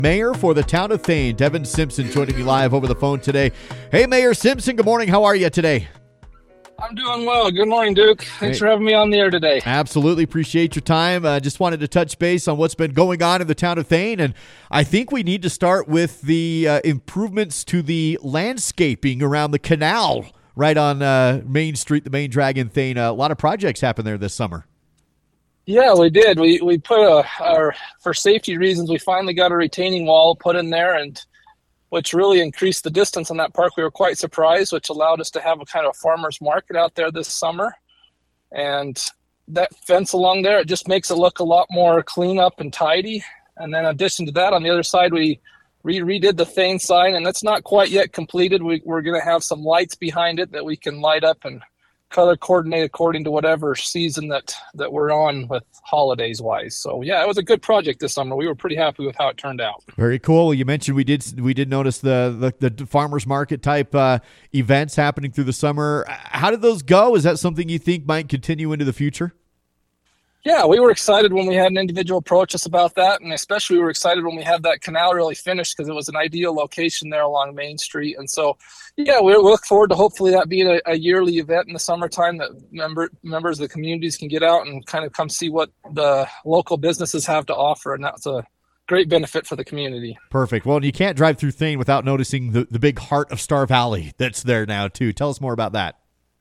Mayor for the town of Thane, Devin Simpson, joining me live over the phone today. Hey, Mayor Simpson, good morning. How are you today? I'm doing well. Good morning, Duke. Thanks for having me on the air today. Absolutely appreciate your time. Just wanted to touch base on what's been going on in the town of Thane, and I think we need to start with the improvements to the landscaping around the canal right on Main Street, the Main Drag in Thane. A lot of projects happened there this summer. Yeah, we did. We put for safety reasons, we finally got a retaining wall put in there, and which really increased the distance on that park. We were quite surprised, which allowed us to have a kind of farmer's market out there this summer. And that fence along there, it just makes it look a lot more clean up and tidy. And then in addition to that, on the other side, we redid the Thane sign, and that's not quite yet completed. We're going to have some lights behind it that we can light up and color coordinate according to whatever season that we're on with holidays wise. So yeah, it was a good project this summer. We were pretty happy with how it turned out. Very cool. You mentioned we did notice the farmers market type events happening through the summer. How did those go? Is that something you think might continue into the future? Yeah, we were excited when we had an individual approach us about that, and especially we were excited when we had that canal really finished because it was an ideal location there along Main Street. And so, yeah, we look forward to hopefully that being a yearly event in the summertime that members of the communities can get out and kind of come see what the local businesses have to offer, and that's a great benefit for the community. Perfect. Well, you can't drive through Thane without noticing the big heart of Star Valley that's there now, too. Tell us more about that.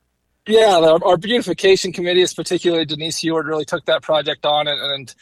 Yeah, our beautification committee, particularly Denise Heward, really took that project on and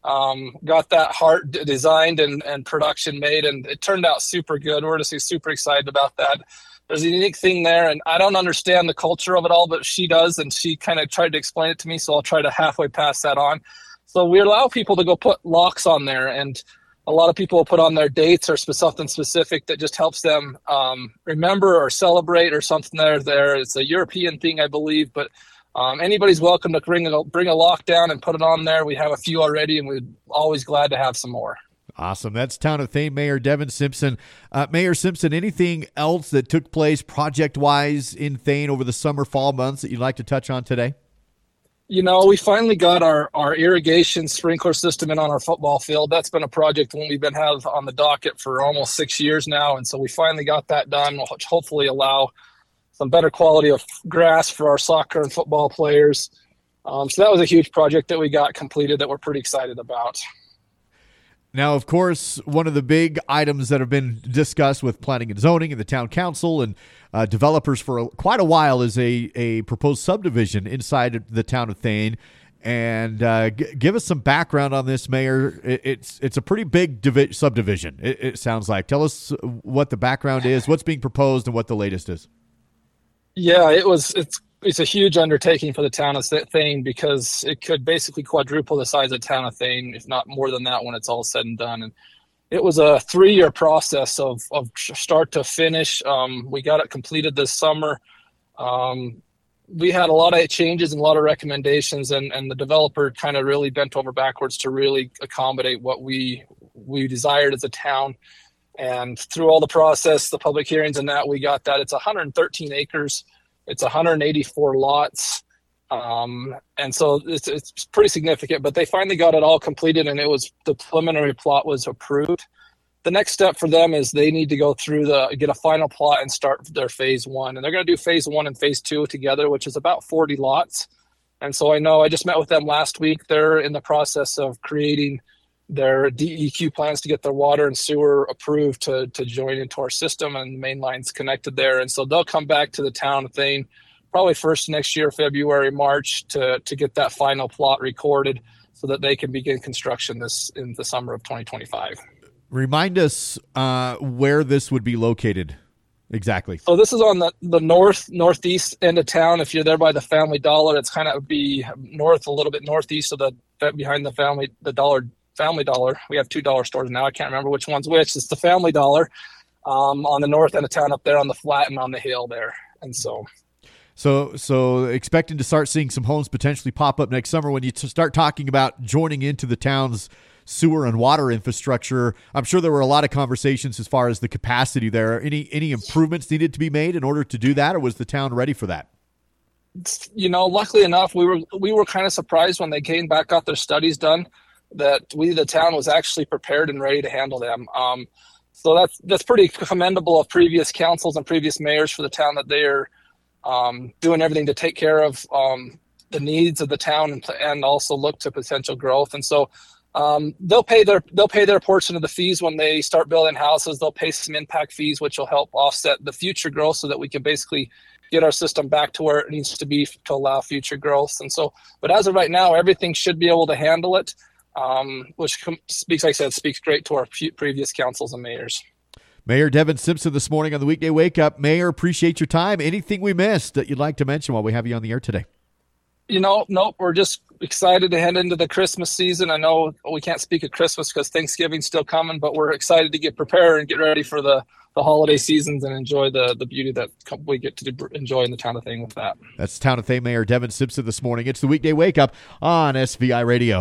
got that heart designed and production made, and it turned out super good. We're just super excited about that. There's a unique thing there, and I don't understand the culture of it all, but she does, and she kind of tried to explain it to me, so I'll try to halfway pass that on. So we allow people to go put locks on there, and a lot of people will put on their dates or something specific that just helps them remember or celebrate or something there. It's a European thing, I believe, but anybody's welcome to bring a lock down and put it on there. We have a few already, and we're always glad to have some more. Awesome. That's Town of Thane Mayor Devin Simpson. Mayor Simpson, anything else that took place project-wise in Thane over the summer, fall months that you'd like to touch on today? You know, we finally got our irrigation sprinkler system in on our football field. That's been a project we've been have on the docket for almost 6 years now. And so we finally got that done, which hopefully allow some better quality of grass for our soccer and football players. So that was a huge project that we got completed that we're pretty excited about. Now, of course, one of the big items that have been discussed with planning and zoning and the town council and developers for quite a while is a proposed subdivision inside the town of Thane. And give us some background on this, Mayor. It's a pretty big subdivision, it sounds like. Tell us what the background is, what's being proposed, and what the latest is. Yeah, it's a huge undertaking for the town of Thane because it could basically quadruple the size of the town of Thane, if not more than that, when it's all said and done. And it was a 3-year process of start to finish. We got it completed this summer. We had a lot of changes and a lot of recommendations, and the developer kind of really bent over backwards to really accommodate what we desired as a town. And through all the process, the public hearings and that, we got that. It's 113 acres. It's 184 lots. And so it's pretty significant, but they finally got it all completed, and the preliminary plot was approved. The next step for them is they need to go through get a final plot and start their phase 1. And they're going to do phase 1 and phase 2 together, which is about 40 lots. And so I just met with them last week. They're in the process of creating their DEQ plans to get their water and sewer approved to join into our system, and the main line's connected there. And so they'll come back to the town of Thane probably first next year, February, March, to get that final plot recorded so that they can begin construction in the summer of 2025. Remind us where this would be located exactly. So this is on the northeast end of town. If you're there by the Family Dollar, it's kind of be north, a little bit northeast of behind the Family Dollar. We have 2 dollar stores now. I can't remember which one's which. It's the Family Dollar on the north end of town up there on the flat and on the hill there. And so expecting to start seeing some homes potentially pop up next summer when you start talking about joining into the town's sewer and water infrastructure. I'm sure there were a lot of conversations as far as the capacity there. Any improvements needed to be made in order to do that, or was the town ready for that? You know, luckily enough, we were kind of surprised when they came back, got their studies done. that we, the town, was actually prepared and ready to handle them. So that's pretty commendable of previous councils and previous mayors for the town, that they are doing everything to take care of the needs of the town and also look to potential growth. And so they'll pay their portion of the fees when they start building houses. They'll pay some impact fees, which will help offset the future growth, so that we can basically get our system back to where it needs to be to allow future growth. And so, but as of right now, everything should be able to handle it, which speaks, like I said, speaks great to our previous councils and mayors. Mayor Devin Simpson this morning on the Weekday Wake Up. Mayor, appreciate your time. Anything we missed that you'd like to mention while we have you on the air today? Nope. We're just excited to head into the Christmas season. I know we can't speak of Christmas because Thanksgiving's still coming, but we're excited to get prepared and get ready for the holiday seasons and enjoy the beauty that we get to enjoy in the town of Thane with that. That's Town of Thane Mayor Devin Simpson this morning. It's the Weekday Wake Up on SVI Radio.